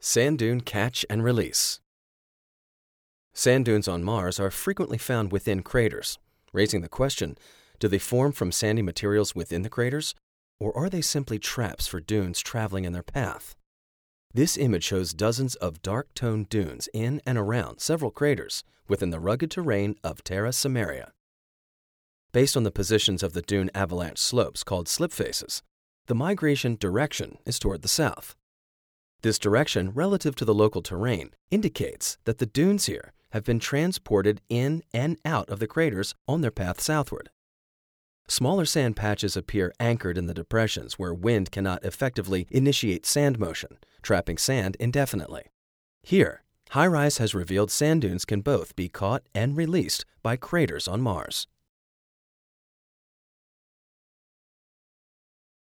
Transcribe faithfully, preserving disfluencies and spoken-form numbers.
Sand dune catch and release. Sand dunes on Mars are frequently found within craters, raising the question, do they form from sandy materials within the craters, or are they simply traps for dunes traveling in their path? This image shows dozens of dark-toned dunes in and around several craters within the rugged terrain of Terra Cimmeria. Based on the positions of the dune avalanche slopes called slip faces, the migration direction is toward the south. This direction relative to the local terrain indicates that the dunes here have been transported in and out of the craters on their path southward. Smaller sand patches appear anchored in the depressions where wind cannot effectively initiate sand motion, trapping sand indefinitely. Here, HiRISE has revealed sand dunes can both be caught and released by craters on Mars.